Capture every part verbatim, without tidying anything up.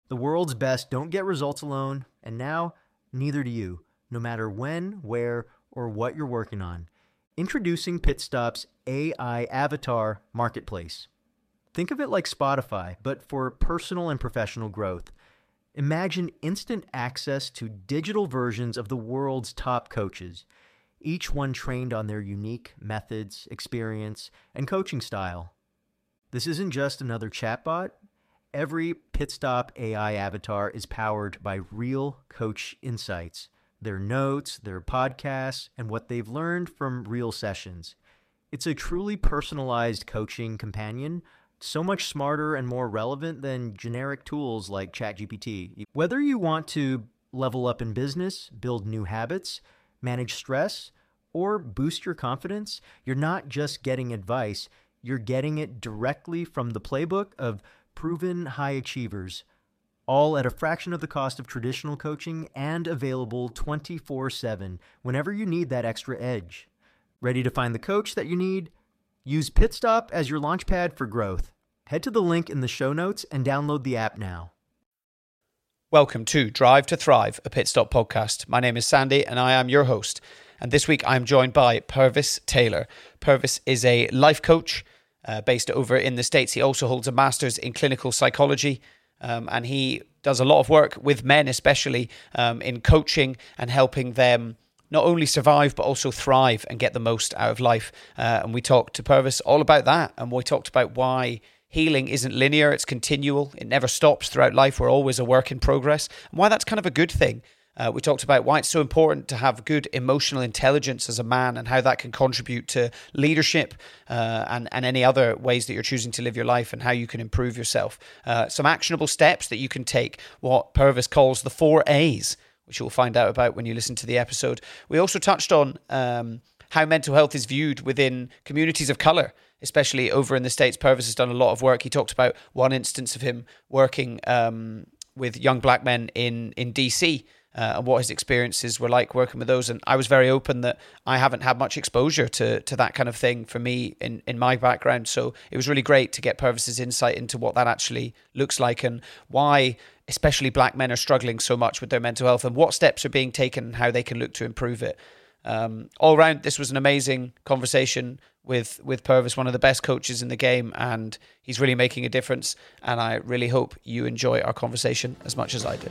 The world's best don't get results alone, and now neither do you, no matter when, where, or what you're working on. Introducing Pitstop's A I Avatar Marketplace. Think of it like Spotify, but for personal and professional growth. Imagine instant access to digital versions of the world's top coaches, each one trained on their unique methods, experience, and coaching style. This isn't just another chatbot. Every Pitstop A I avatar is powered by real coach insights, their notes, their podcasts, and what they've learned from real sessions. It's a truly personalized coaching companion, so much smarter and more relevant than generic tools like ChatGPT. Whether you want to level up in business, build new habits, manage stress, or boost your confidence, you're not just getting advice, you're getting it directly from the playbook of proven high achievers, all at a fraction of the cost of traditional coaching and available twenty-four seven whenever you need that extra edge. Ready to find the coach that you need? Use Pitstop as your launchpad for growth. Head to the link in the show notes and download the app now. Welcome to Drive to Thrive, a Pitstop podcast. My name is Sandy and I am your host. And this week I'm joined by Purvis Taylor. Purvis is a life coach uh, based over in the States. He also holds a master's in clinical psychology. Um, and he does a lot of work with men, especially um, in coaching and helping them not only survive, but also thrive and get the most out of life. Uh, and we talked to Purvis all about that. And we talked about why healing isn't linear, it's continual. It never stops throughout life. We're always a work in progress. And why that's kind of a good thing. Uh, we talked about why it's so important to have good emotional intelligence as a man and how that can contribute to leadership uh, and, and any other ways that you're choosing to live your life and how you can improve yourself. Uh, some actionable steps that you can take, what Purvis calls the four A's, which you'll find out about when you listen to the episode. We also touched on um, how mental health is viewed within communities of color, especially over in the States. Purvis has done a lot of work. He talked about one instance of him working um, with young black men in, in D C, Uh, and what his experiences were like working with those. And I was very open that I haven't had much exposure to to that kind of thing for me in, in my background. So it was really great to get Purvis's insight into what that actually looks like and why especially black men are struggling so much with their mental health and what steps are being taken and how they can look to improve it. Um, all around, this was an amazing conversation with, with Purvis, one of the best coaches in the game, and he's really making a difference. And I really hope you enjoy our conversation as much as I did.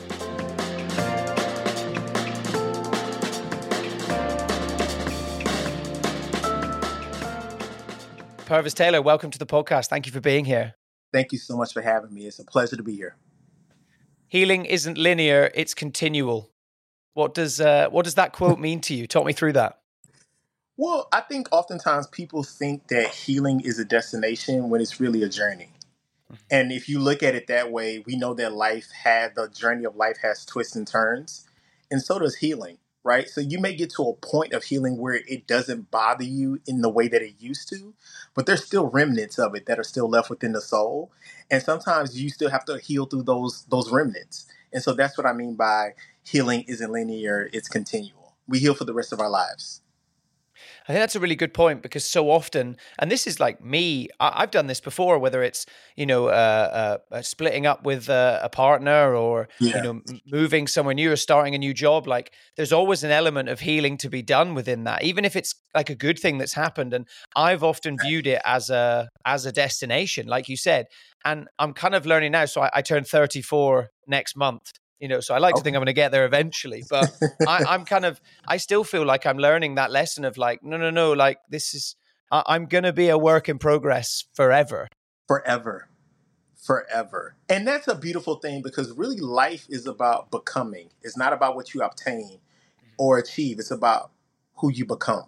Purvis Taylor, welcome to the podcast. Thank you for being here. Thank you so much for having me. It's a pleasure to be here. Healing isn't linear, it's continual. What does uh, what does that quote mean to you? Talk me through that. Well, I think oftentimes people think that healing is a destination when it's really a journey. And if you look at it that way, we know that life had, the journey of life has twists and turns, and so does healing. Right. So you may get to a point of healing where it doesn't bother you in the way that it used to, but there's still remnants of it that are still left within the soul. And sometimes you still have to heal through those those remnants. And so that's what I mean by healing isn't linear. It's continual. We heal for the rest of our lives. I think that's a really good point because so often, and this is like me, I, I've done this before, whether it's, you know, uh, uh, splitting up with uh, a partner or, yeah. you know, moving somewhere new or starting a new job. Like there's always an element of healing to be done within that, even if it's like a good thing that's happened. And I've often viewed it as a, as a destination, like you said, and I'm kind of learning now. So I, I turned thirty-four next month. You know, so I like to think I'm going to get there eventually, but I, I'm kind of, I still feel like I'm learning that lesson of like, no, no, no, like this is, I, I'm going to be a work in progress forever. Forever. Forever. And that's a beautiful thing because really life is about becoming. It's not about what you obtain or achieve. It's about who you become.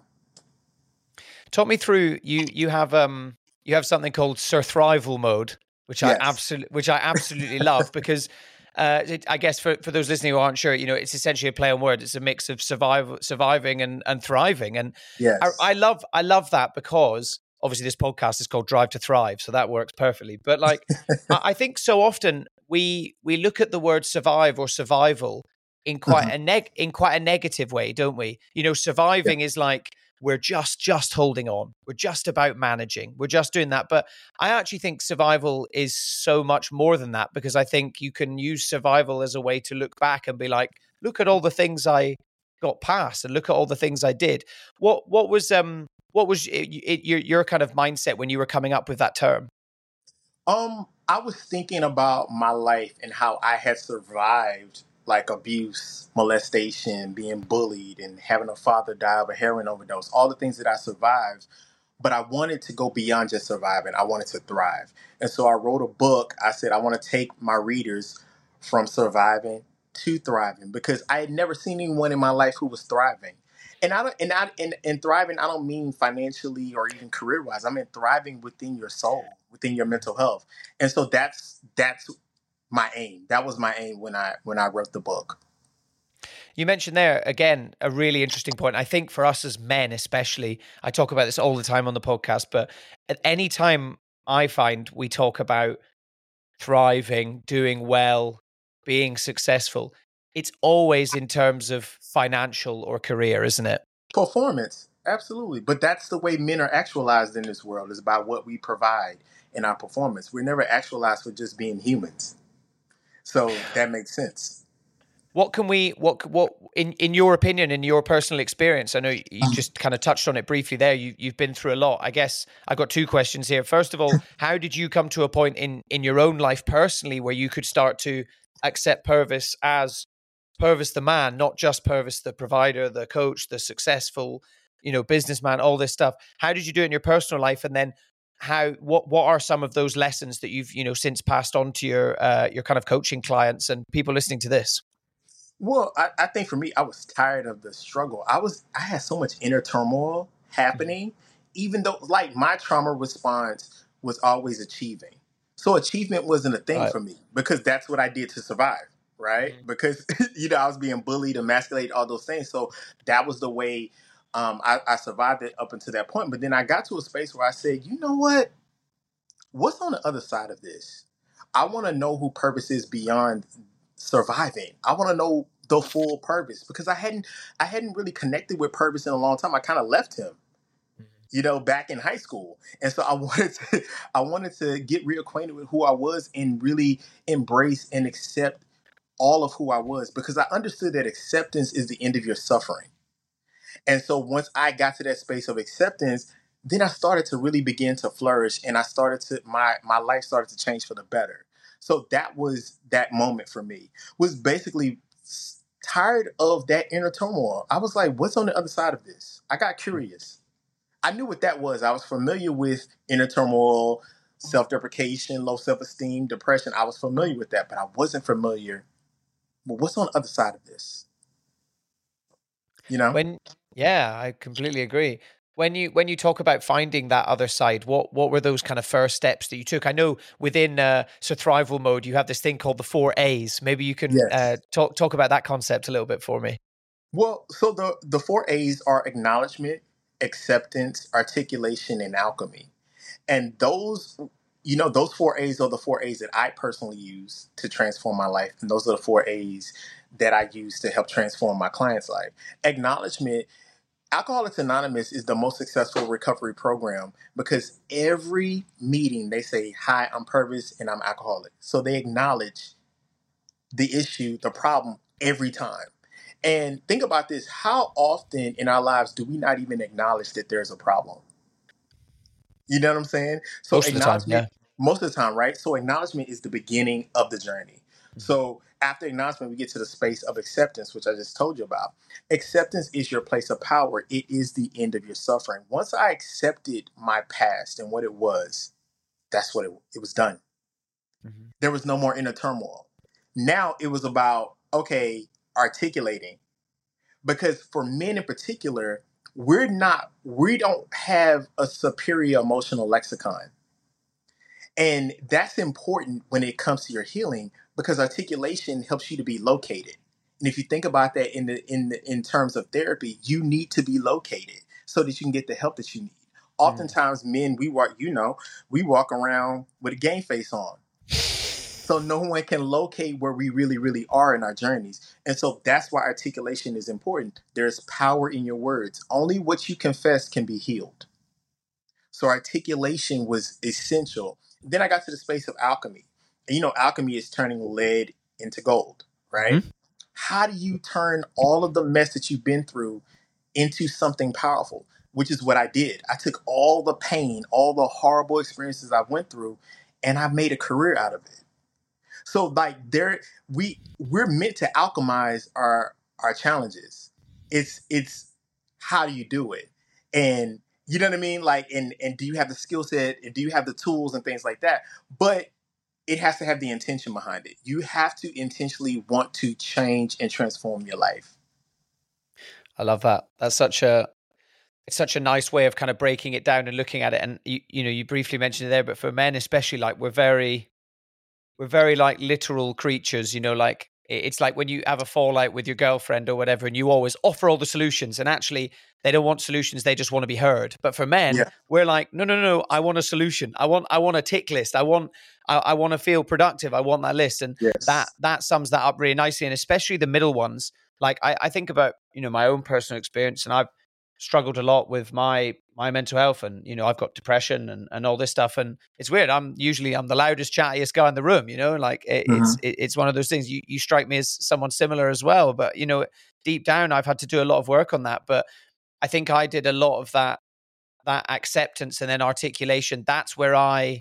Talk me through, you, you have, um, you have something called surthrival mode, which yes. I absolutely, which I absolutely love because Uh, it, I guess for, for those listening who aren't sure, you know, it's essentially a play on words. It's a mix of survive, surviving and, and thriving. And yes. I, I love I love that because obviously this podcast is called Drive to Thrive, so that works perfectly. But like, I, I think so often we we look at the word survive or survival in quite mm-hmm. a neg in quite a negative way, don't we? You know, surviving yeah. is like we're just just holding on. We're just about managing. We're just doing that. But I actually think survival is so much more than that, because I think you can use survival as a way to look back and be like, look at all the things I got past and look at all the things I did. What what was um what was it, it, your your kind of mindset when you were coming up with that term? Um, I was thinking about my life and how I had survived like abuse, molestation, being bullied, and having a father die of a heroin overdose, all the things that I survived. But I wanted to go beyond just surviving. I wanted to thrive. And so I wrote a book. I said, I want to take my readers from surviving to thriving, because I had never seen anyone in my life who was thriving. And I don't, and I, and, and thriving, I don't mean financially or even career wise. I mean thriving within your soul, within your mental health. And so that's that's my aim. That was my aim when I when I wrote the book. You mentioned there, again, a really interesting point. I think for us as men, especially, I talk about this all the time on the podcast, but at any time I find we talk about thriving, doing well, being successful, it's always in terms of financial or career, isn't it? Performance, absolutely. But that's the way men are actualized in this world, is by what we provide in our performance. We're never actualized for just being humans. So that makes sense. What can we, what, what, in, in your opinion, in your personal experience, I know you just kind of touched on it briefly there. You, you've been through a lot. I guess I've got two questions here. First of all, how did you come to a point in, in your own life personally where you could start to accept Purvis as Purvis the man, not just Purvis the provider, the coach, the successful, you know, businessman, all this stuff? How did you do it in your personal life? And then how, what, what are some of those lessons that you've, you know, since passed on to your, uh, your kind of coaching clients and people listening to this? Well, I, I think for me, I was tired of the struggle. I was, I had so much inner turmoil happening, even though like my trauma response was always achieving. So achievement wasn't a thing Right. for me, because that's what I did to survive, right? Mm-hmm. Because, you know, I was being bullied, emasculated, all those things. So that was the way um, I, I survived it up until that point. But then I got to a space where I said, you know what? What's on the other side of this? I want to know who Purvis is beyond surviving. I want to know the full Purvis, because I hadn't I hadn't really connected with Purvis in a long time. I kind of left him, you know, back in high school. And so I wanted to I wanted to get reacquainted with who I was and really embrace and accept all of who I was, because I understood that acceptance is the end of your suffering. And so once I got to that space of acceptance, then I started to really begin to flourish, and I started to my my life started to change for the better. So that was that moment for me, was basically tired of that inner turmoil. I was like, what's on the other side of this? I got curious. I knew what that was. I was familiar with inner turmoil, self-deprecation, low self-esteem, depression. I was familiar with that, but I wasn't familiar with what's on the other side of this. You know? When, yeah, I completely agree. When you when you talk about finding that other side, what what were those kind of first steps that you took? I know within uh, survival mode, you have this thing called the four A's. Maybe you can Yes. uh, talk talk about that concept a little bit for me. Well, so the, the four A's are acknowledgement, acceptance, articulation, and alchemy. And those, you know, those four A's are the four A's that I personally use to transform my life. And those are the four A's that I use to help transform my client's life. Acknowledgement, Alcoholics Anonymous is the most successful recovery program, because every meeting they say, hi, I'm Purvis and I'm alcoholic. So they acknowledge the issue, the problem every time. And think about this. How often in our lives do we not even acknowledge that there's a problem? You know what I'm saying? So Most of the time, acknowledgement, yeah. most of the time, right? So acknowledgement is the beginning of the journey. Mm-hmm. So after acknowledgement, we get to the space of acceptance, which I just told you about. Acceptance is your place of power. It is the end of your suffering. Once I accepted my past and what it was, that's what it, it was done. Mm-hmm. There was no more inner turmoil. Now it was about, okay, articulating. Because for men in particular, we're not, we don't have a superior emotional lexicon. And that's important when it comes to your healing, because articulation helps you to be located. And if you think about that in the in the, in terms of therapy, you need to be located so that you can get the help that you need. Oftentimes, mm. men, we walk, you know, we walk around with a game face on. So no one can locate where we really, really are in our journeys. And so that's why articulation is important. There's power in your words. Only what you confess can be healed. So articulation was essential. Then I got to the space of alchemy. And you know, alchemy is turning lead into gold, right? Mm-hmm. How do you turn all of the mess that you've been through into something powerful? Which is what I did. I took all the pain, all the horrible experiences I went through, and I made a career out of it. So like there, we we're meant to alchemize our our challenges. It's it's how do you do it, and you know what I mean. Like, and and do you have the skill set, and do you have the tools and things like that? But it has to have the intention behind it. You have to intentionally want to change and transform your life. I love that. That's such a it's such a nice way of kind of breaking it down and looking at it. And you you know you briefly mentioned it there, but for men especially, like we're very we're very like literal creatures, you know, like it's like when you have a fallout with your girlfriend or whatever, and you always offer all the solutions, and actually they don't want solutions, they just want to be heard. But for men, Yeah. we're like, no, no, no, no, I want a solution. I want, I want a tick list. I want, I, I want to feel productive. I want that list, and Yes. that that sums that up really nicely. And especially the middle ones. Like I, I think about, you know, my own personal experience, and I've struggled a lot with my my mental health, and you know I've got depression and, and all this stuff, and it's weird. I'm usually I'm the loudest, chattiest guy in the room, you know, like it, Mhm. it's it, it's one of those things. You you strike me as someone similar as well, but you know deep down I've had to do a lot of work on that. But I think I did a lot of that that acceptance and then articulation. That's where I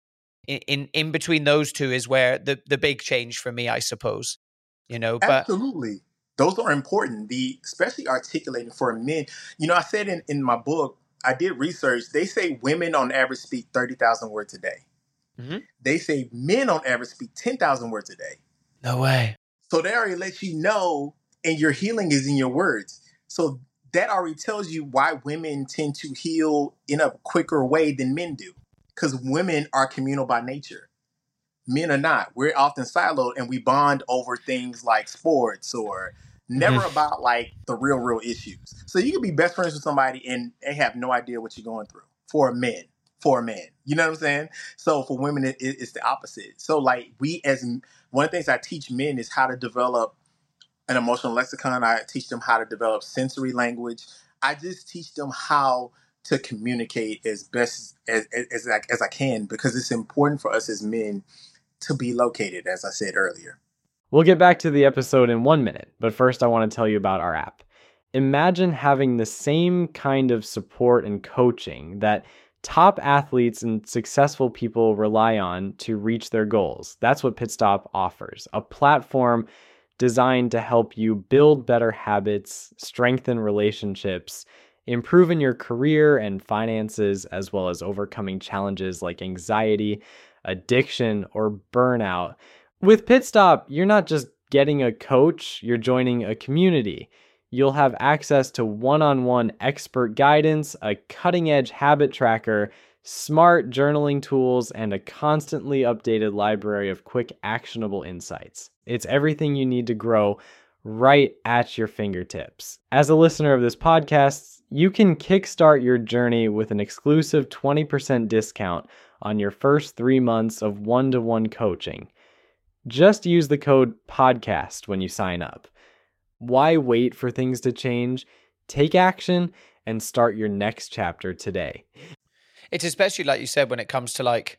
in in, in between those two is where the the big change for me, I suppose, you know. But Absolutely. Those are important. The especially articulating for men. You know, I said in, in my book, I did research. They say women on average speak thirty thousand words a day. Mhm. They say men on average speak ten thousand words a day. no way. So they already let you know, and your healing is in your words. So that already tells you why women tend to heal in a quicker way than men do. Because women are communal by nature. Men are not. We're often siloed, and we bond over things like sports or never Mhm. about like the real, real issues. So you can be best friends with somebody and they have no idea what you're going through. For a man, for a man, you know what I'm saying? So for women, it, it- it's the opposite. So like we, as one of the things I teach men is how to develop an emotional lexicon. I teach them how to develop sensory language. I just teach them how to communicate as best as as, as, I, as I can, because it's important for us as men to be located, as I said earlier. We'll get back to the episode in one minute, but first I want to tell you about our app. Imagine having the same kind of support and coaching that top athletes and successful people rely on to reach their goals. That's what Pitstop offers, a platform designed to help you build better habits, strengthen relationships, improve in your career and finances, as well as overcoming challenges like anxiety, addiction, or burnout. With Pitstop, you're not just getting a coach, you're joining a community. You'll have access to one-on-one expert guidance, a cutting-edge habit tracker, smart journaling tools, and a constantly updated library of quick, actionable insights. It's everything you need to grow right at your fingertips. As a listener of this podcast, you can kickstart your journey with an exclusive twenty percent discount on your first three months of one-to-one coaching. Just use the code PODCAST when you sign up. Why wait for things to change? Take action and start your next chapter today. It's especially, like you said, when it comes to like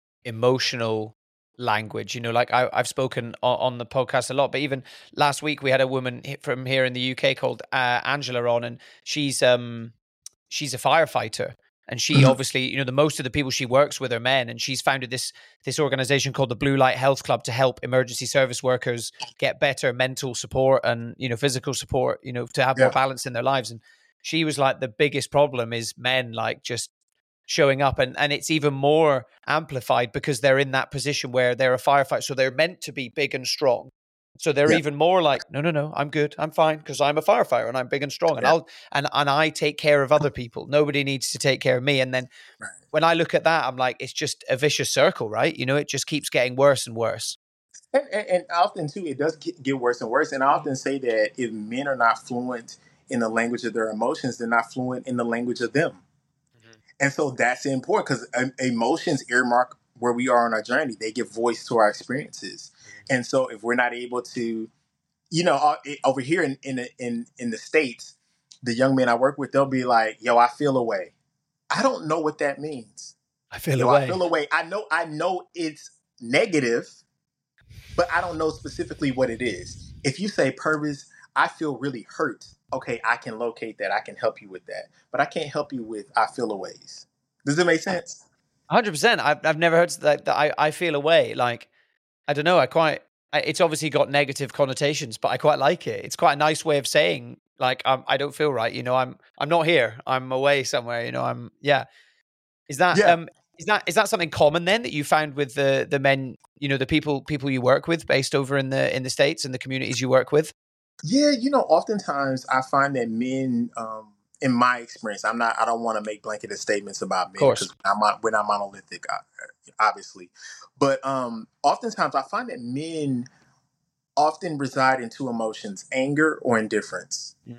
emotional language, you know, like I, I've spoken on, on the podcast a lot, but even last week we had a woman hi- from here in the U K called uh, Angela on, and she's um she's a firefighter, and she obviously, you know, the most of the people she works with are men, and she's founded this this organization called the Blue Light Health Club to help emergency service workers get better mental support and, you know, physical support, you know, to have Yeah. more balance in their lives. And she was like, the biggest problem is men like just showing up, and and it's even more amplified because they're in that position where they're a firefighter, so they're meant to be big and strong, so they're Yeah. even more like, no no no I'm good, I'm fine, because I'm a firefighter and I'm big and strong, and Yeah. I'll and and I take care of other people, nobody needs to take care of me. And then Right. when I look at that, I'm like, it's just a vicious circle, right? You know, it just keeps getting worse and worse. And, and, and often too, it does get, get worse and worse. And I often say that if men are not fluent in the language of their emotions, they're not fluent in the language of them. And so that's important, because um, emotions earmark where we are on our journey. They give voice to our experiences. And so if we're not able to, you know, uh, it- over here in, in, the- in, in the States, the young men I work with, they'll be like, yo, I feel away. I don't know what that means. I feel Yo, away. I feel away. I know, I know it's negative, but I don't know specifically what it is. If you say, Purvis, I feel really hurt. Okay, I can locate that. I can help you with that. But I can't help you with I feel aways. Does it make sense? one hundred percent. I've, I've never heard that, that I, I feel away. Like, I don't know. I quite, I, it's obviously got negative connotations, but I quite like it. It's quite a nice way of saying, like, I'm, I don't feel right. You know, I'm, I'm not here. I'm away somewhere. You know, I'm, yeah. Is that, Yeah. um, is that, is that something common then that you found with the, the men, you know, the people, people you work with based over in the, in the States and the communities you work with? Yeah, you know, oftentimes I find that men, um, in my experience, I'm not, I don't want to make blanketed statements about men course. because I'm not, we're not monolithic, uh, obviously. But um, oftentimes I find that men often reside in two emotions, anger or indifference. Mm.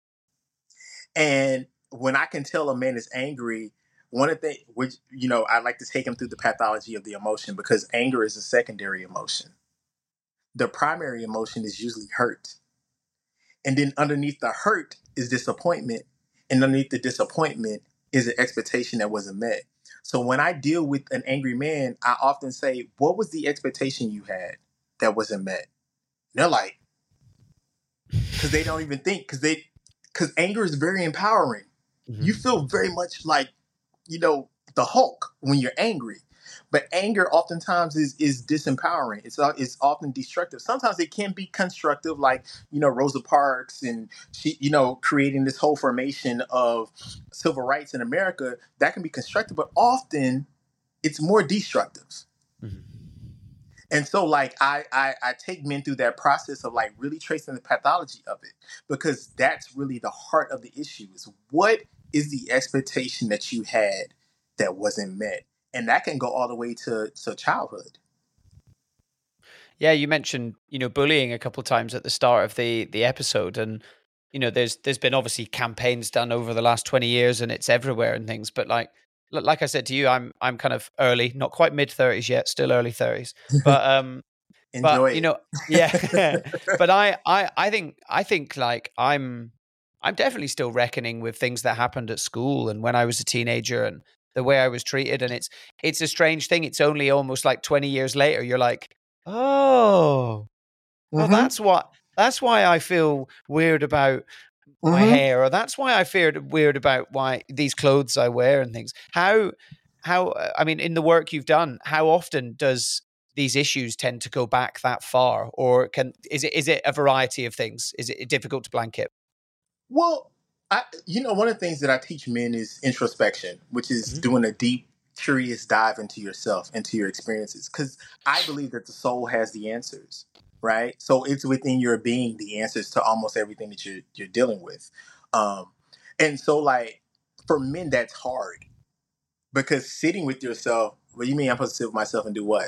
And when I can tell a man is angry, one of the, which, you know, I like to take him through the pathology of the emotion because anger is a secondary emotion. The primary emotion is usually hurt. And then underneath the hurt is disappointment. And underneath the disappointment is an expectation that wasn't met. So when I deal with an angry man, I often say, what was the expectation you had that wasn't met? And they're like, because they don't even think, because they, because anger is very empowering. Mm-hmm. You feel very much like, you know, the Hulk when you're angry. But anger oftentimes is is disempowering. It's it's often destructive. Sometimes it can be constructive, like, you know, Rosa Parks and she, you know, creating this whole formation of civil rights in America. That can be constructive, but often it's more destructive. Mm-hmm. And so, like, I, I I take men through that process of like really tracing the pathology of it, because that's really the heart of the issue. Is what is the expectation that you had that wasn't met? And that can go all the way to, to childhood. Yeah, you mentioned, you know, bullying a couple of times at the start of the the episode, and you know, there's there's been obviously campaigns done over the last twenty years, and it's everywhere and things. But like like I said to you, I'm I'm kind of early, not quite mid thirties yet, still early thirties. But um, Enjoy but it. you know, yeah. But I I I think I think like I'm I'm definitely still reckoning with things that happened at school and when I was a teenager and the way I was treated. And it's, it's a strange thing. It's only almost like twenty years later, you're like, oh, mm-hmm. well, that's what, that's why I feel weird about mm-hmm. my hair, or that's why I feared weird about why these clothes I wear and things. How, how, I mean, in the work you've done, how often does these issues tend to go back that far, or can, is it, is it a variety of things? Is it difficult to blanket? Well, I, you know, one of the things that I teach men is introspection, which is mm-hmm. doing a deep, curious dive into yourself, into your experiences. Because I believe that the soul has the answers, right? So it's within your being, the answers to almost everything that you're, you're dealing with. Um, and so, like, for men, that's hard. Because sitting with yourself, what do you mean I'm supposed to sit with myself and do what?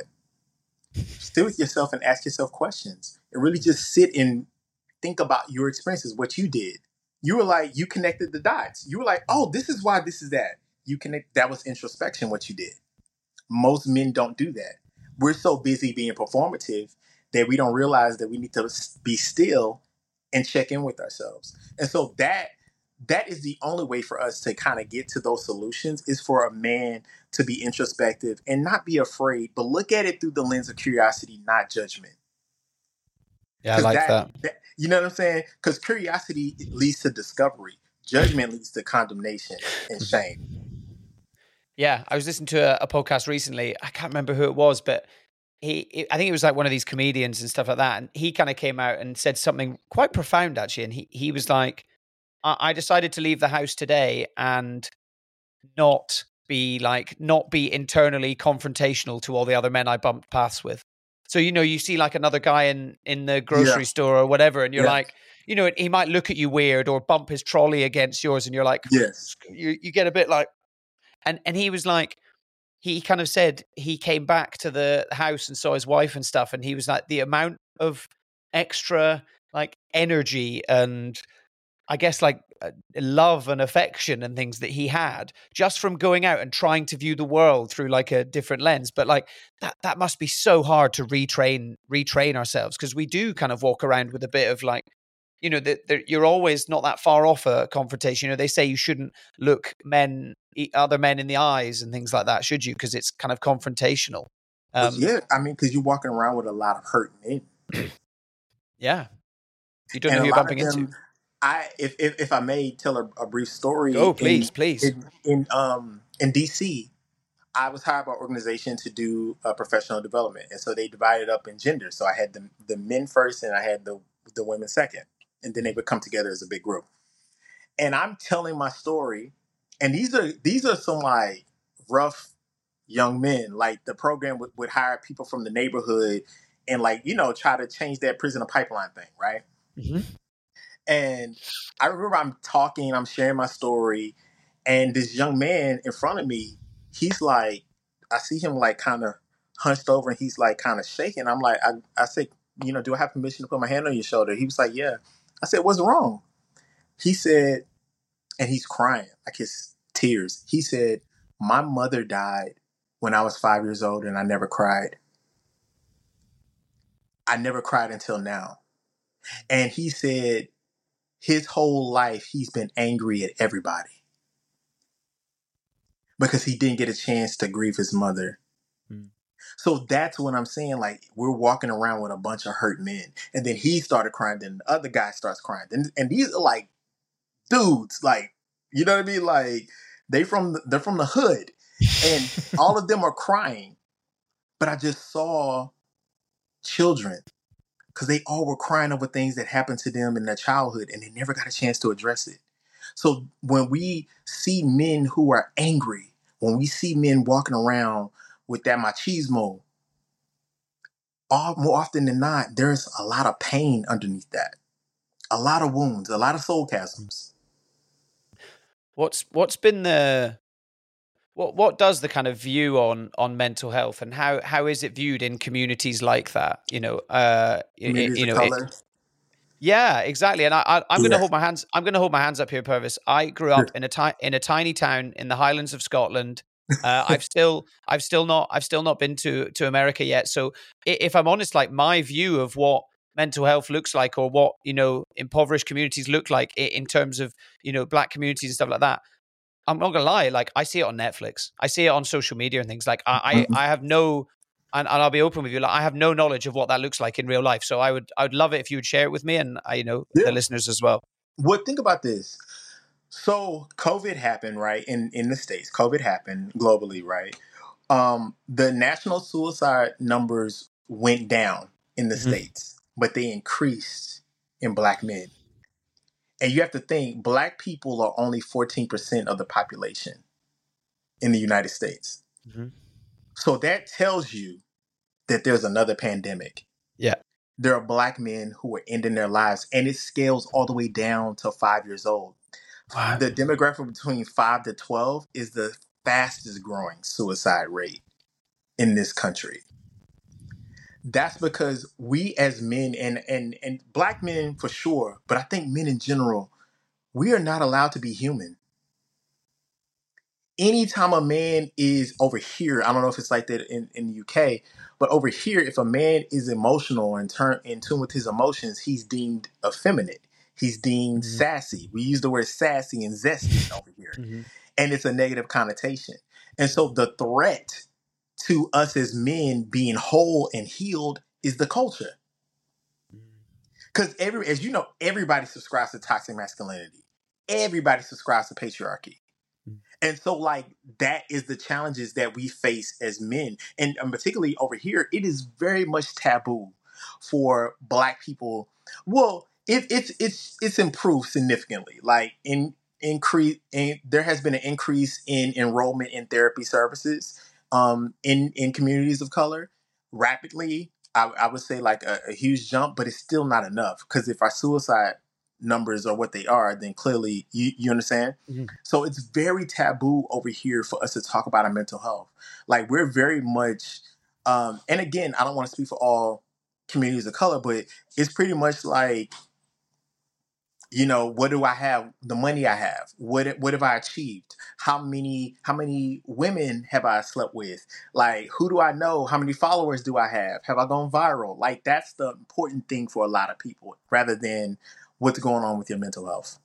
Sit with yourself and ask yourself questions. And really just sit and think about your experiences, what you did. You were like, you connected the dots. You were like, oh, this is why this is that. You connect. That was introspection, what you did. Most men don't do that. We're so busy being performative that we don't realize that we need to be still and check in with ourselves. And so that that is the only way for us to kind of get to those solutions, is for a man to be introspective and not be afraid, but look at it through the lens of curiosity, not judgment. Yeah, I like that, that. that. You know what I'm saying? Because curiosity leads to discovery. Judgment leads to condemnation and shame. Yeah, I was listening to a, a podcast recently. I can't remember who it was, but he, I think it was like one of these comedians and stuff like that. And he kind of came out and said something quite profound, actually. And he, he was like, I decided to leave the house today and not be like, not be internally confrontational to all the other men I bumped paths with. So, you know, you see like another guy in, in the grocery yeah. store or whatever, and you're yeah. like, you know, he might look at you weird or bump his trolley against yours, and you're like, yes, you, you get a bit like, and, and he was like, he kind of said he came back to the house and saw his wife and stuff, and he was like, the amount of extra like energy and I guess like uh, love and affection and things that he had just from going out and trying to view the world through like a different lens. But like that, that must be so hard to retrain, retrain ourselves, because we do kind of walk around with a bit of like, you know, that you're always not that far off a confrontation. You know, they say you shouldn't look men, other men in the eyes and things like that, should you? Because it's kind of confrontational. Um, Um, yeah, I mean, because you're walking around with a lot of hurt men. Yeah, you don't and know who you're bumping them, into. I, if, if if I may tell a, a brief story. Oh, please, in, please. In, in um in D C, I was hired by an organization to do uh, professional development, and so they divided up in gender. So I had the the men first, and I had the the women second, and then they would come together as a big group. And I'm telling my story, and these are these are some like rough young men. Like the program would, would hire people from the neighborhood and like, you know, try to change that prison to pipeline thing, right? Mm-hmm. And I remember I'm talking, I'm sharing my story, and this young man in front of me, he's like, I see him like kind of hunched over and he's like kind of shaking. I'm like, I, I said, you know, do I have permission to put my hand on your shoulder? He was like, yeah. I said, what's wrong? He said, and he's crying, like his tears. He said, my mother died when I was five years old and I never cried. I never cried until now. And he said his whole life he's been angry at everybody because he didn't get a chance to grieve his mother. Mm. So that's what I'm saying. Like, we're walking around with a bunch of hurt men. And then he started crying. Then the other guy starts crying. And, and these are like dudes, like, you know what I mean? Like, they from the, they're from the hood. And all of them are crying. But I just saw children, because they all were crying over things that happened to them in their childhood and they never got a chance to address it. So when we see men who are angry, when we see men walking around with that machismo, all, more often than not, there's a lot of pain underneath that. A lot of wounds, a lot of soul chasms. What's what's been the what what does the kind of view on on mental health, and how how is it viewed in communities like that? You know, uh, communities you know, of color. It, yeah, exactly. And I, I I'm yeah. going to hold my hands. I'm going to hold my hands up here, Purvis. I grew up in a ti- in a tiny town in the Highlands of Scotland. Uh, I've still, I've still not, I've still not been to to America yet. So, if I'm honest, like my view of what mental health looks like, or what, you know, impoverished communities look like in terms of, you know, Black communities and stuff like that, I'm not gonna lie, like I see it on Netflix, I see it on social media and things. Like I, I, I have no, and, and I'll be open with you, like I have no knowledge of what that looks like in real life. So I would, I would love it if you would share it with me, and I, you know, yeah. the listeners as well. Well, think about this. So COVID happened, right? In in the States, COVID happened globally, right? Um, the national suicide numbers went down in the mm-hmm. States, but they increased in Black men. And you have to think, Black people are only fourteen percent of the population in the United States. Mm-hmm. So that tells you that there's another pandemic. Yeah. There are Black men who are ending their lives, and it scales all the way down to five years old. Wow. The demographic between five to twelve is the fastest growing suicide rate in this country. That's because we as men, and, and, and Black men for sure, but I think men in general, we are not allowed to be human. Anytime a man is over here, I don't know if it's like that in, in the U K, but over here, if a man is emotional and turn in tune with his emotions, he's deemed effeminate. He's deemed mm-hmm. sassy. We use the word sassy and zesty over here. Mm-hmm. And it's a negative connotation. And so the threat to us as men being whole and healed is the culture. Because every, as you know, everybody subscribes to toxic masculinity. Everybody subscribes to patriarchy. And so, like, that is the challenges that we face as men. And um, particularly over here, it is very much taboo for Black people. Well, it, it's it's it's improved significantly. Like, in increase, in, there has been an increase in enrollment in therapy services um, in in communities of color rapidly. I, I would say like a, a huge jump, but it's still not enough, because if our suicide numbers are what they are, then clearly you, you understand. Mm-hmm. So it's very taboo over here for us to talk about our mental health. Like, we're very much, um, and again, I don't want to speak for all communities of color, but it's pretty much like You know, what do I have? The money I have. What what have I achieved? How many how many women have I slept with? Like, who do I know? How many followers do I have? Have I gone viral? Like, that's the important thing for a lot of people, rather than what's going on with your mental health.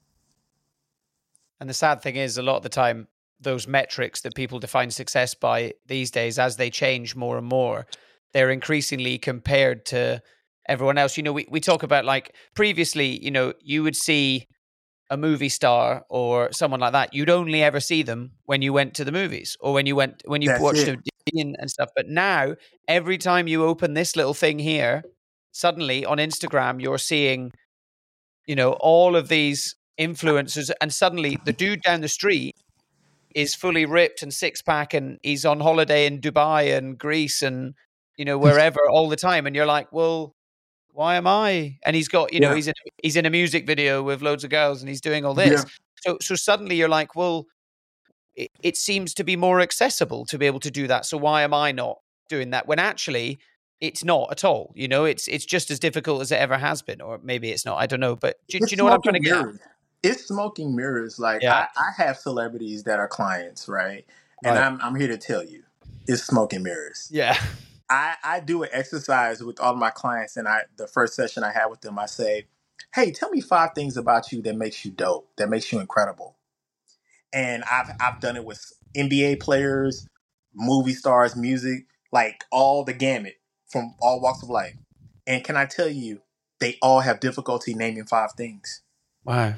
And the sad thing is, a lot of the time, those metrics that people define success by these days, as they change more and more, they're increasingly compared to everyone else. You know, we, we talk about, like, previously, you know, you would see a movie star or someone like that. You'd only ever see them when you went to the movies or when you went, when you That's watched it. a D V D and, and stuff. But now, every time you open this little thing here, suddenly on Instagram, you're seeing, you know, all of these influencers, and suddenly the dude down the street is fully ripped and six pack, and he's on holiday in Dubai and Greece and, you know, wherever all the time. And you're like, well, why am I? And he's got, you know, Yeah. he's in, he's in a music video with loads of girls and he's doing all Yeah. this. So, so suddenly you're like, well, it, it seems to be more accessible to be able to do that. So why am I not doing that? When actually it's not at all, you know, it's, it's just as difficult as it ever has been, or maybe it's not, I don't know, but do, do It's you know what I'm trying smoking to get at? mirrors. It's smoking mirrors. Like, Yeah. I, I have celebrities that are clients, right? And Right. I'm I'm here to tell you, it's smoking mirrors. Yeah. I, I do an exercise with all of my clients, and I the first session I have with them, I say, hey, tell me five things about you that makes you dope, that makes you incredible. And I've I've done it with N B A players, movie stars, music, like all the gamut from all walks of life. And can I tell you, they all have difficulty naming five things. Wow.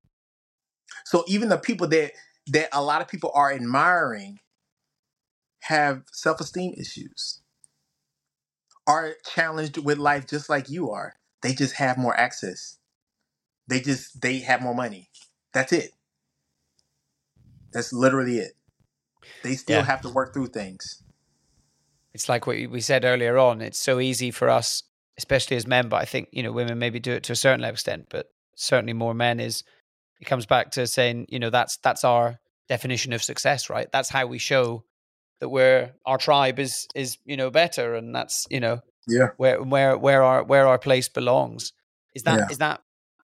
So even the people that that a lot of people are admiring have self-esteem issues, are challenged with life just like you are. They just have more access. They just they have more money. That's it. That's literally it. They still Yeah. have to work through things. It's like what we said earlier on. It's so easy for us, especially as men, but I think, you know, women maybe do it to a certain level extent, but certainly more men, is it comes back to saying, you know, that's that's our definition of success, right? That's how we show that we're our tribe is is, you know, better, and that's, you know, Yeah. where where where our where our place belongs. Is that Yeah. is that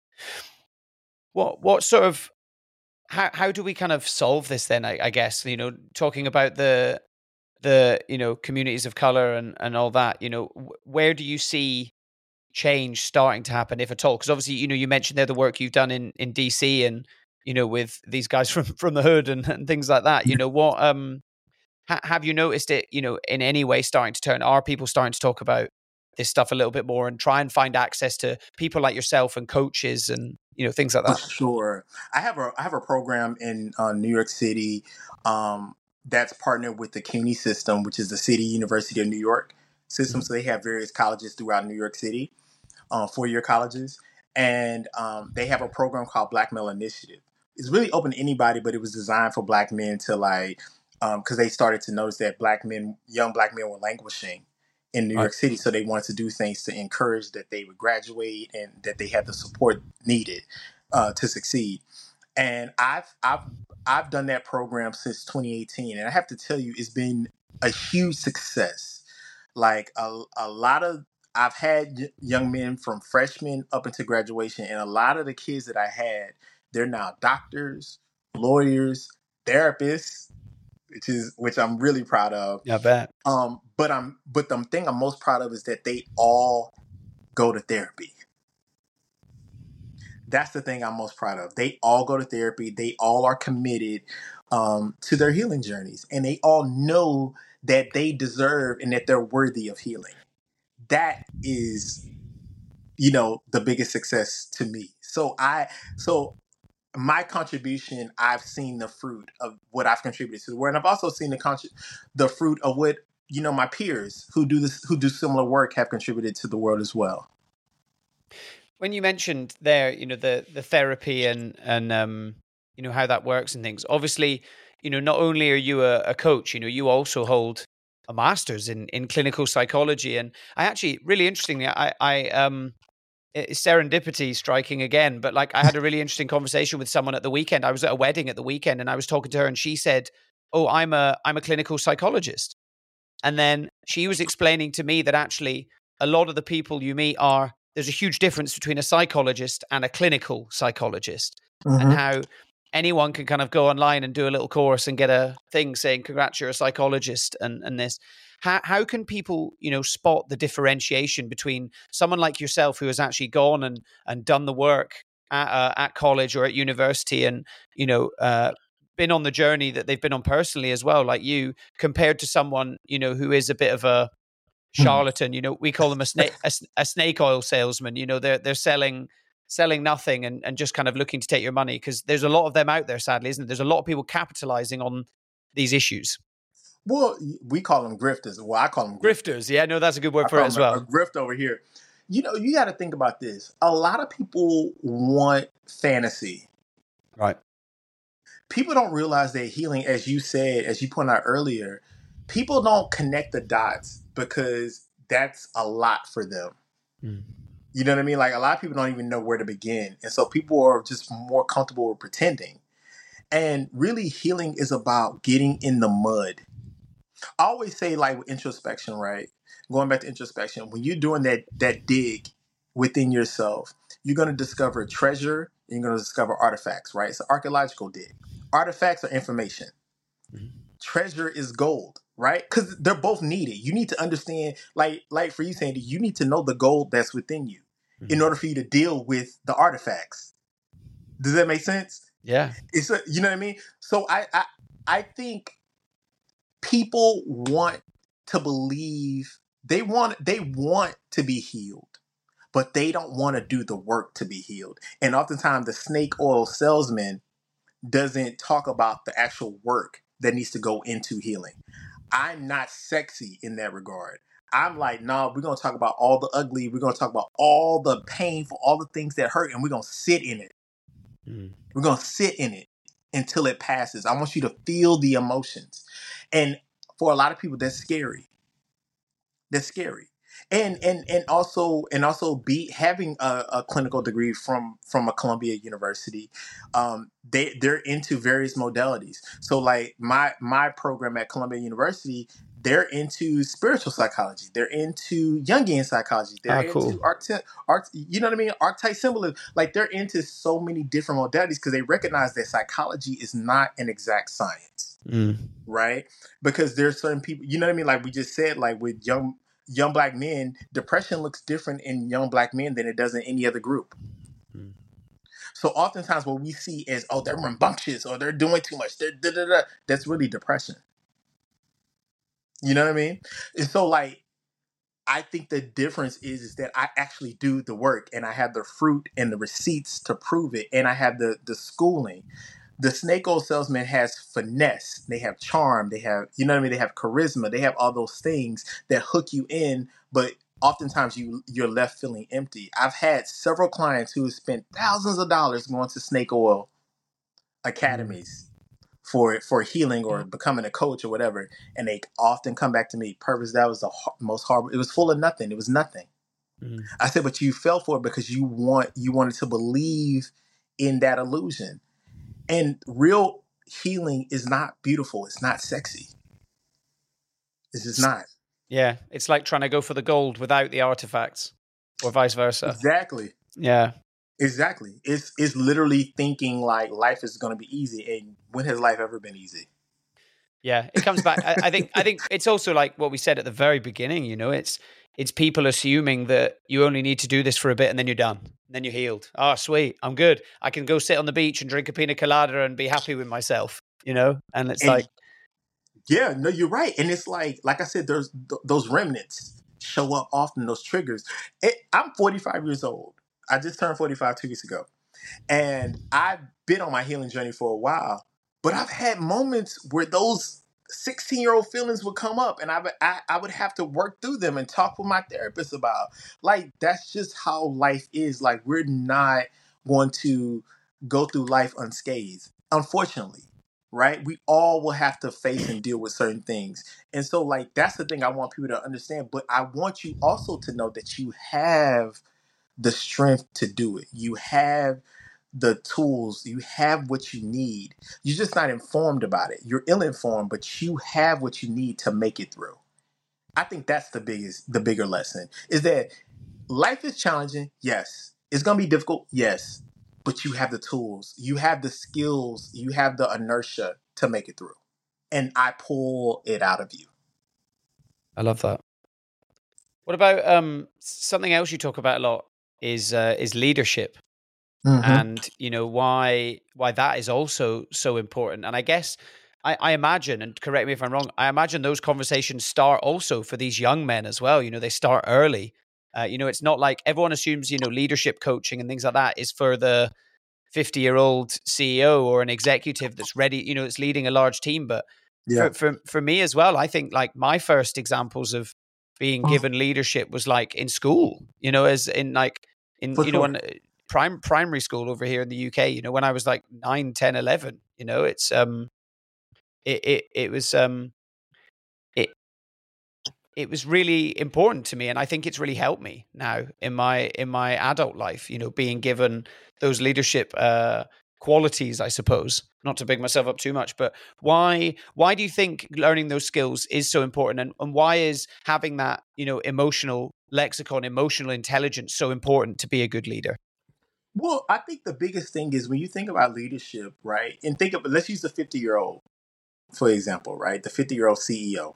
what what sort of how how do we kind of solve this then? I, I guess, you know, talking about the the you know communities of color and and all that. You know, wh- where do you see change starting to happen, if at all? Because obviously, you know, you mentioned there the work you've done in in D C and, you know, with these guys from from the hood and, and things like that. You know, what um ha- have you noticed it? You know, in any way starting to turn? Are people starting to talk about this stuff a little bit more and try and find access to people like yourself and coaches and, you know, things like For that? sure. I have a I have a program in uh, New York City um, that's partnered with the CUNY system, which is the City University of New York system. Mhm. So they have various colleges throughout New York City, uh, four year colleges, and um, they have a program called Black Male Initiative. It's really open to anybody, but it was designed for Black men to like because they started to notice that Black men, young Black men, were languishing in New Right. York City. So they wanted to do things to encourage that they would graduate and that they had the support needed uh, to succeed. And I've I've I've done that program since twenty eighteen, and I have to tell you, it's been a huge success. Like a a lot of I've had y- young men from freshmen up into graduation, and a lot of the kids that I had, they're now doctors, lawyers, therapists, which is which I'm really proud of. Yeah, I bet. Um, but I'm but the thing I'm most proud of is that they all go to therapy. That's the thing I'm most proud of. They all go to therapy. They all are committed um, to their healing journeys, and they all know that they deserve and that they're worthy of healing. That is, you know, the biggest success to me. So I, so my contribution, I've seen the fruit of what I've contributed to the world, and I've also seen the con- the fruit of what, you know, my peers who do this, who do similar work, have contributed to the world as well. When you mentioned there, you know, the the therapy and and um, you know, how that works and things. Obviously, you know, not only are you a, a coach, you know, you also hold a master's in in clinical psychology. And I actually, really interestingly, I I um it's serendipity striking again, but like I had a really interesting conversation with someone at the weekend. I was at a wedding at the weekend and I was talking to her and she said, "Oh, I'm a I'm a clinical psychologist." And then she was explaining to me that actually a lot of the people you meet are there's a huge difference between a psychologist and a clinical psychologist, Mm-hmm. and how anyone can kind of go online and do a little course and get a thing saying, congrats, you're a psychologist, and, and this. How, how can people, you know, spot the differentiation between someone like yourself who has actually gone and, and done the work at, uh, at college or at university, and, you know, uh, been on the journey that they've been on personally as well, like you, compared to someone, you know, who is a bit of a charlatan? You know, we call them a snake, a, a snake oil salesman. You know, they're, they're selling, selling nothing and, and just kind of looking to take your money, because there's a lot of them out there, sadly, isn't there? There's a lot of people capitalizing on these issues. Well, we call them grifters. Well, I call them grifters. Grifters. Yeah, no, that's a good word I for it call as them a- well. A grift over here. You know, you got to think about this. A lot of people want fantasy. Right. People don't realize that healing, as you said, as you pointed out earlier, people don't connect the dots because that's a lot for them. Mm. You know what I mean? Like, a lot of people don't even know where to begin. And so people are just more comfortable with pretending. And really, healing is about getting in the mud. I always say, like, with introspection, right? Going back to introspection, when you're doing that that dig within yourself, you're going to discover treasure, and you're going to discover artifacts, right? It's an archaeological dig. Artifacts are information. Mm-hmm. Treasure is gold, right? Because they're both needed. You need to understand, like, like for you, Sandy, you need to know the gold that's within you mm-hmm. in order for you to deal with the artifacts. Does that make sense? Yeah. It's a, you know what I mean? So I, I, I think people want to believe they want they want to be healed, but they don't want to do the work to be healed. And oftentimes the snake oil salesman doesn't talk about the actual work that needs to go into healing. I'm not sexy in that regard. I'm like, no, nah, we're going to talk about all the ugly. We're going to talk about all the painful, all the things that hurt, and we're going to sit in it. Mm. We're going to sit in it until it passes. I want you to feel the emotions. And for a lot of people, that's scary. That's scary. And and and also and also be having a, a clinical degree from from a Columbia University, um, they they're into various modalities. So like my my program at Columbia University, they're into spiritual psychology. They're into Jungian psychology. They're ah, cool. into art, art. You know what I mean? Archetype symbolism. Like they're into so many different modalities because they recognize that psychology is not an exact science, mm. right? Because there's certain people. You know what I mean? Like we just said, like with young. Young black men, depression looks different in young black men than it does in any other group. Mm. So oftentimes what we see is, oh, they're rambunctious or they're doing too much. They're da, da, da. That's really depression. You know what I mean? And so like, I think the difference is, is that I actually do the work and I have the fruit and the receipts to prove it. And I have the, the schooling. The snake oil salesman has finesse. They have charm. They have, you know what I mean? They have charisma. They have all those things that hook you in, but oftentimes you, you're left feeling empty. I've had several clients who have spent thousands of dollars going to snake oil academies mm. for for healing or becoming a coach or whatever. And they often come back to me, Purvis, that was the most horrible. It was full of nothing. It was nothing. Mm. I said, but you fell for it because you want you wanted to believe in that illusion. And real healing is not beautiful. It's not sexy. It's just not. Yeah. It's like trying to go for the gold without the artifacts or vice versa. Exactly. Yeah. Exactly. It's it's literally thinking like life is going to be easy. And when has life ever been easy? Yeah. It comes back. I, I think I think it's also like what we said at the very beginning, you know, it's it's people assuming that you only need to do this for a bit and then you're done. And then you're healed. Oh, sweet. I'm good. I can go sit on the beach and drink a pina colada and be happy with myself, you know? And it's and, like... Yeah, no, you're right. And it's like, like I said, there's th- those remnants show up often, those triggers. It, I'm forty-five years old. I just turned forty-five two weeks ago. And I've been on my healing journey for a while. But I've had moments where those sixteen-year-old feelings would come up and I, I I would have to work through them and talk with my therapist about. Like, that's just how life is. Like, we're not going to go through life unscathed, unfortunately, right? We all will have to face and deal with certain things. And so, like, that's the thing I want people to understand. But I want you also to know that you have the strength to do it. You have the tools, you have what you need. You're just not informed about it. You're ill-informed, but you have what you need to make it through. I think that's the biggest, the bigger lesson is that life is challenging. Yes. It's going to be difficult. Yes. But you have the tools, you have the skills, you have the inertia to make it through. And I pull it out of you. I love that. What about um, something else you talk about a lot is uh, is leadership, mm-hmm. and you know why why that is also so important. And I guess I, I imagine, and correct me if I'm wrong, I imagine those conversations start also for these young men as well. You know, they start early. Uh, you know, it's not like everyone assumes you know leadership coaching and things like that is for the fifty-year-old C E O or an executive that's ready. You know, it's leading a large team, but yeah. for for for me as well, I think like my first examples of being given leadership was like in school, you know, as in like in, For you sure. know, in prime primary school over here in the U K, you know, when I was like nine, ten, eleven, you know, it's, um, it, it, it was, um, it, it was really important to me. And I think it's really helped me now in my, in my adult life, you know, being given those leadership, uh, qualities, I suppose, not to big myself up too much, but why why do you think learning those skills is so important, and, and why is having that, you know, emotional lexicon, emotional intelligence so important to be a good leader? Well, I think the biggest thing is when you think about leadership, right? And think of, let's use the fifty-year-old, for example, right? The fifty-year-old C E O.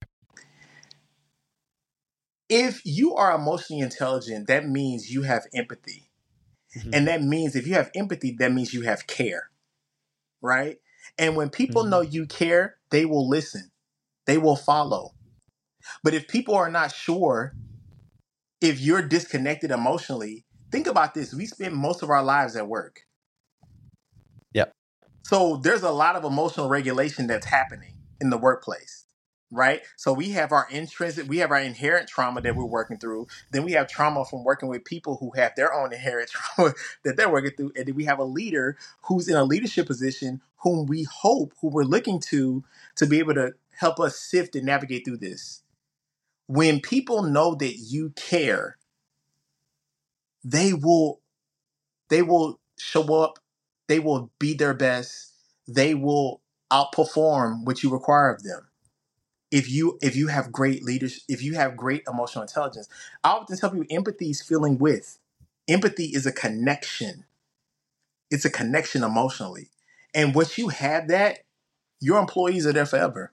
If you are emotionally intelligent, that means you have empathy. Mm-hmm. And that means if you have empathy, that means you have care, right? And when people mm-hmm. know you care, they will listen. They will follow. But if people are not sure, if you're disconnected emotionally, think about this. We spend most of our lives at work. Yep. So there's a lot of emotional regulation that's happening in the workplace, right? So we have our intrinsic, we have our inherent trauma that we're working through. Then we have trauma from working with people who have their own inherent trauma that they're working through. And then we have a leader who's in a leadership position whom we hope, who we're looking to, to be able to help us sift and navigate through this. When people know that you care, they will, they will show up. They will be their best. They will outperform what you require of them. If you if you have great leadership, if you have great emotional intelligence, I often tell people empathy is feeling with. Empathy is a connection. It's a connection emotionally. And once you have that, your employees are there forever.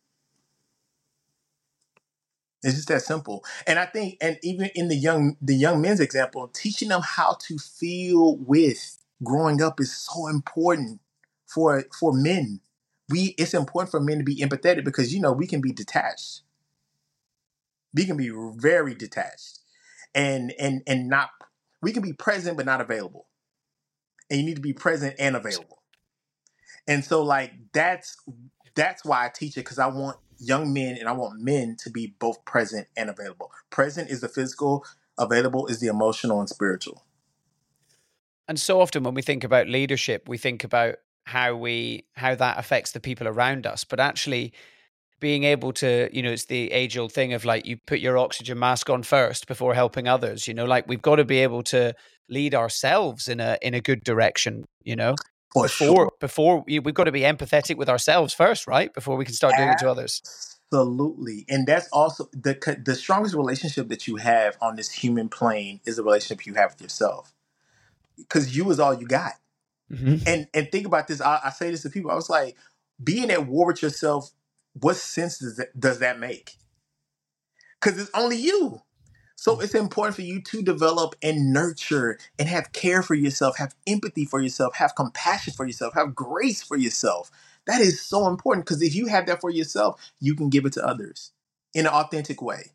It's just that simple. And I think, and even in the young the young men's example, teaching them how to feel with growing up is so important for for men. We it's important for men to be empathetic because you know we can be detached. We can be very detached, and and and not. We can be present but not available, and you need to be present and available. And so, like that's that's why I teach it, because I want young men and I want men to be both present and available. Present is the physical, available is the emotional and spiritual. And so often when we think about leadership, we think about how we how that affects the people around us. But actually being able to, you know, it's the age old thing of like, you put your oxygen mask on first before helping others, you know, like we've got to be able to lead ourselves in a in a good direction, you know. For before sure. before we've got to be empathetic with ourselves first, right? Before we can start doing it to others. Absolutely. And that's also the the strongest relationship that you have on this human plane is the relationship you have with yourself, because you is all you got. Mm-hmm. And and think about this. I, I say this to people. I was like, being at war with yourself, what sense does that, does that make? Because it's only you. So it's important for you to develop and nurture and have care for yourself, have empathy for yourself, have compassion for yourself, have grace for yourself. That is so important, because if you have that for yourself, you can give it to others in an authentic way.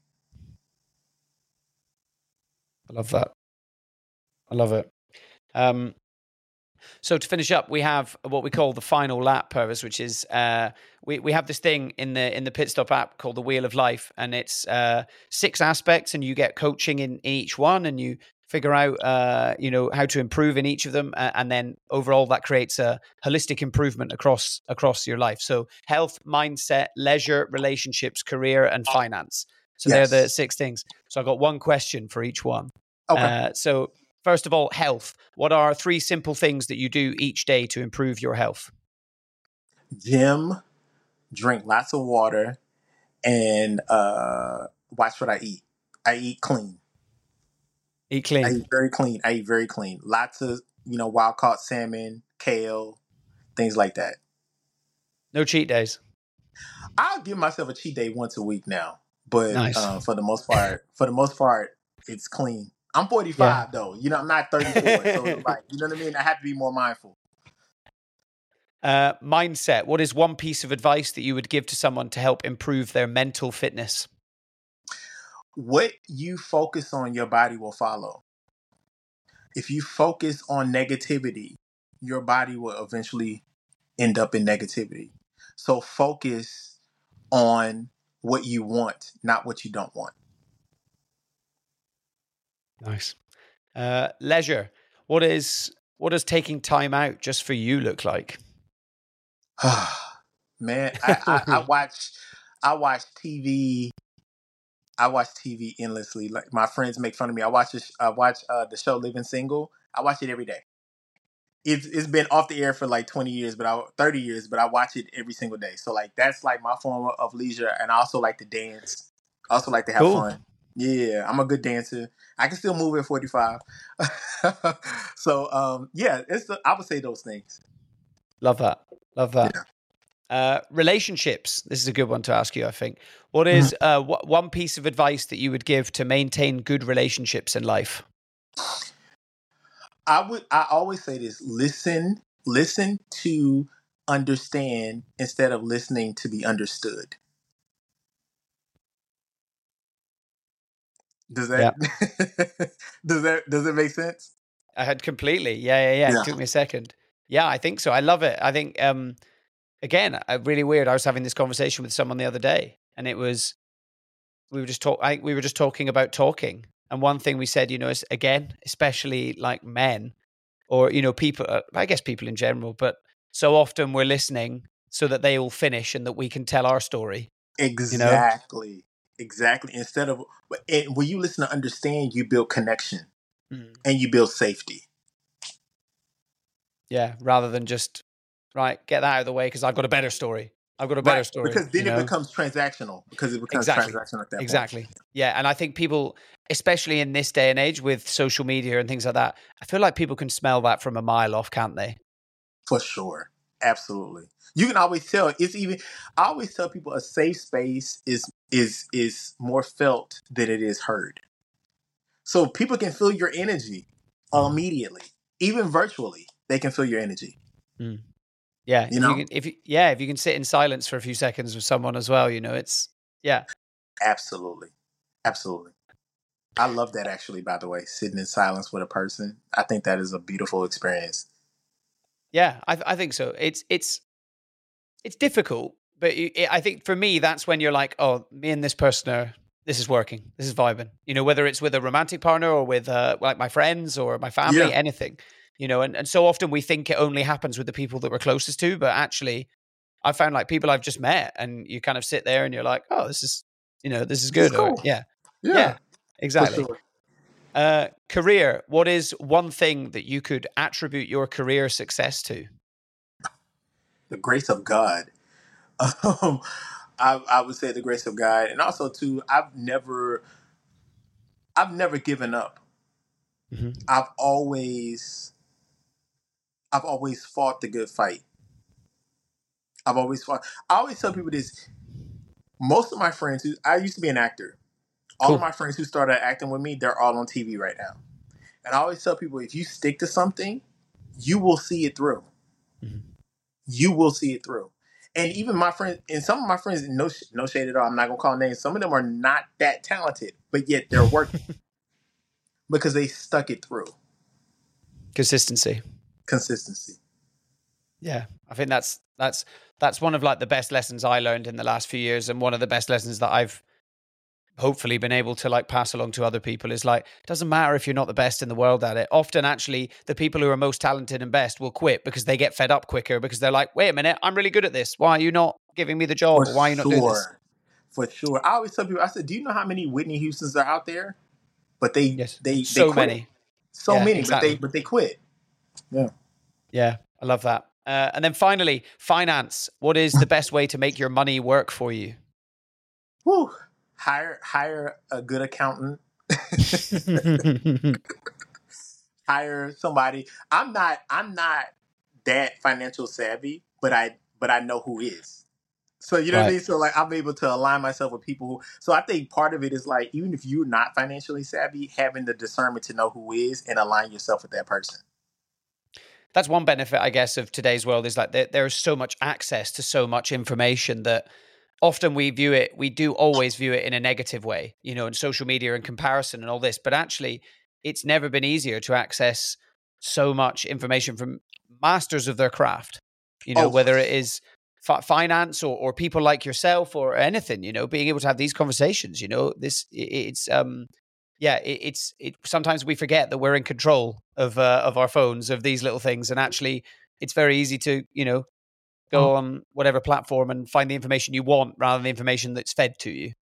I love that. I love it. Um, so to finish up, we have what we call the final lap, Purvis, which is uh, we we have this thing in the in the Pit Stop app called the Wheel of Life, and it's uh, six aspects, and you get coaching in, in each one, and you figure out uh, you know how to improve in each of them, uh, and then overall that creates a holistic improvement across across your life. So health, mindset, leisure, relationships, career, and finance. So yes. They're the six things. So I've got one question for each one. Okay. Uh, so. First of all, health. What are three simple things that you do each day to improve your health? Gym, drink lots of water, and uh, watch what I eat. I eat clean. Eat I clean. eat very clean. I eat very clean. Lots of, you know, wild caught salmon, kale, things like that. No cheat days. I'll give myself a cheat day once a week now, but Nice. uh, for the most part, for the most part, it's clean. I'm forty-five Yeah. though. You know, I'm not thirty-four, so it's like, you know what I mean. I have to be more mindful. Uh, mindset. What is one piece of advice that you would give to someone to help improve their mental fitness? What you focus on, your body will follow. If you focus on negativity, your body will eventually end up in negativity. So focus on what you want, not what you don't want. Nice. Uh, leisure. What is what does taking time out just for you look like? Man, I, I, I watch I watch T V. I watch T V endlessly. Like my friends make fun of me. I watch this, I watch uh, the show Living Single. I watch it every day. It's it's been off the air for like twenty years, but I thirty years, but I watch it every single day. So like that's like my form of leisure, and I also like to dance. I also like to have Cool. fun. Yeah, I'm a good dancer. I can still move at forty-five. So um, yeah, it's the, I would say those things. Love that. Love that. Yeah. Uh, relationships. This is a good one to ask you, I think. What is uh, w- one piece of advice that you would give to maintain good relationships in life? I would. I always say this: listen, listen to understand instead of listening to be understood. Does that does that does it make sense? I had completely. Yeah, yeah, yeah. Yeah. It took me a second. Yeah, I think so. I love it. I think, um, again, uh, really weird. I was having this conversation with someone the other day, and it was, we were just talk. I we were just talking about talking, and one thing we said, you know, is again, especially like men, or you know, people. Uh, I guess people in general, but so often we're listening so that they will finish and that we can tell our story. Exactly. You know? Exactly. Instead of and when you listen to understand, you build connection mm. and you build safety. Yeah, rather than just right, get that out of the way because I've got a better story. I've got a better right. story. Because then you know? it becomes transactional. Because it becomes exactly. transactional at that exactly. point. Exactly. Yeah, and I think people, especially in this day and age with social media and things like that, I feel like people can smell that from a mile off, can't they? For sure. Absolutely. You can always tell. It's even. I always tell people a safe space is is is more felt than it is heard. So people can feel your energy mm. immediately, even virtually. They can feel your energy. Mm. Yeah, you if know. You can, if you, yeah, if you can sit in silence for a few seconds with someone as well, you know, it's yeah. Absolutely, absolutely. I love that actually. By the way, sitting in silence with a person, I think that is a beautiful experience. Yeah, I, I think so. It's it's it's difficult, but it, I think for me, that's when you're like, oh, me and this person are, this is working, this is vibing. You know, whether it's with a romantic partner or with uh, like my friends or my family, yeah. anything. You know, and, and so often we think it only happens with the people that we're closest to, but actually, I found like people I've just met, and you kind of sit there and you're like, oh, this is, you know, this is good. This is cool. Or, yeah. yeah, yeah, exactly. Sure. Uh, career. What is one thing that you could attribute your career success to? The grace of God. Um, I, I would say the grace of God, and also too, I've never, I've never given up. Mm-hmm. I've always, I've always fought the good fight. I've always fought. I always tell people this. Most of my friends who I used to be an actor. All cool. of my friends who started acting with me, they're all on T V right now. And I always tell people, if you stick to something, you will see it through. Mm-hmm. You will see it through. And even my friends, and some of my friends, no, no shade at all, I'm not going to call names. Some of them are not that talented, but yet they're working because they stuck it through. Consistency. Consistency. Yeah. I think that's, that's, that's one of like the best lessons I learned in the last few years. And one of the best lessons that I've hopefully been able to like pass along to other people is like, it doesn't matter if you're not the best in the world at it. Often actually the people who are most talented and best will quit because they get fed up quicker because they're like, wait a minute, I'm really good at this. Why are you not giving me the job? Or why are you not doing this? For sure. I always tell people, I said, do you know how many Whitney Houstons are out there? But they, yes. they, they so quit. many, so yeah, many, exactly. but they, but they quit. Yeah. Yeah. I love that. Uh, and then finally, finance. What is the best way to make your money work for you? Whew. Hire hire a good accountant Hire somebody. I'm not. I'm not that financial savvy, but I. But I know who is. So you know what I Right. mean. So like I'm able to align myself with people who. So I think part of it is like even if you're not financially savvy, having the discernment to know who is and align yourself with that person. That's one benefit, I guess, of today's world is like there, there's so much access to so much information that often we view it, we do always view it in a negative way, you know, in social media and comparison and all this. But actually, it's never been easier to access so much information from masters of their craft, you know, Oh, whether it is fi- finance or, or people like yourself or anything, you know, being able to have these conversations, you know, this, it, it's, um, yeah, it, it's it. Sometimes we forget that we're in control of uh, of our phones, of these little things, and actually, it's very easy to you know go on whatever platform and find the information you want rather than the information that's fed to you.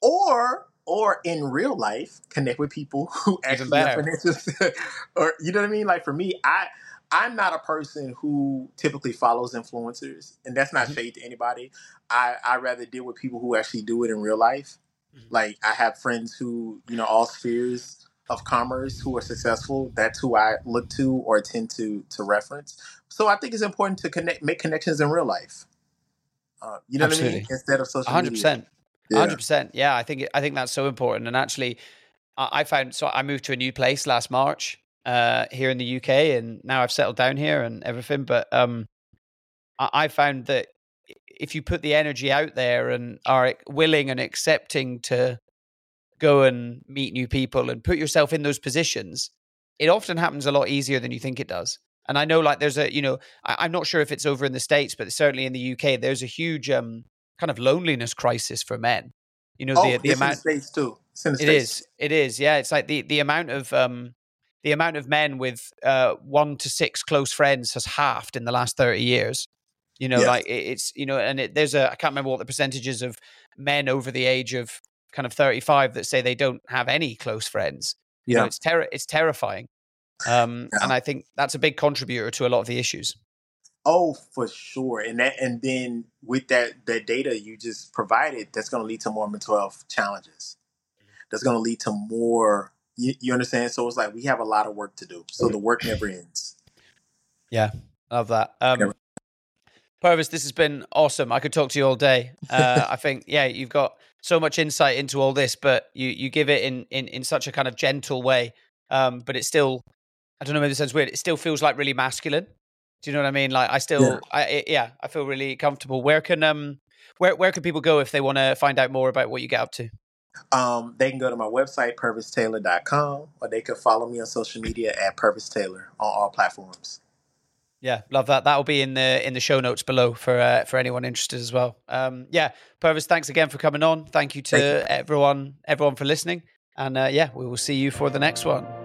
or or in real life, connect with people who Even actually are better. financial. Or you know what I mean? Like for me, I I'm not a person who typically follows influencers, and that's not Mhm. shade to anybody. I I rather deal with people who actually do it in real life. Like I have friends who, you know, all spheres of commerce who are successful. That's who I look to or tend to to reference. So I think it's important to connect, make connections in real life. Uh, you know what I mean? Absolutely, Instead of a social hundred media. percent, a Yeah. hundred percent. Yeah, I think I think that's so important. And actually, I I found so I moved to a new place last March uh, here in the U K, and now I've settled down here and everything. But um, I I found that if you put the energy out there and are willing and accepting to go and meet new people and put yourself in those positions, it often happens a lot easier than you think it does. And I know like there's a, you know, I, I'm not sure if it's over in the States, but certainly in the U K, there's a huge um, kind of loneliness crisis for men. You know, the Oh, the it's in the amount States too. It's in the it is, States. it is, yeah. It's like the the amount of um, the amount of men with uh, one to six close friends has halved in the last thirty years. You know, Yes. like it, it's you know, and it, there's a I can't remember what the percentages of men over the age of kind of thirty-five that say they don't have any close friends. You know, Yeah. it's terror, it's terrifying, um, Yeah. and I think that's a big contributor to a lot of the issues. Oh, for sure. And that, and then with that, that data you just provided, that's going to lead to more mental health challenges. That's going to lead to more. You, you understand? So it's like we have a lot of work to do. So the work never ends. Yeah, I love that. Um, Purvis, this has been awesome. I could talk to you all day. Uh, I think, yeah, you've got so much insight into all this, but you you give it in in, in such a kind of gentle way. Um, but it's still, I don't know, maybe this sounds weird. It still feels like really masculine. Do you know what I mean? Like I still, Yeah. I it, yeah, I feel really comfortable. Where can um, where where can people go if they want to find out more about what you get up to? Um, they can go to my website, purvis taylor dot com, or they can follow me on social media at Purvis Taylor on all platforms. Yeah, love that. That'll be in the in the show notes below for uh, for anyone interested as well. Um, yeah, Purvis, thanks again for coming on. Thank you to Thank you. everyone everyone for listening, and uh, yeah, we will see you for the next one.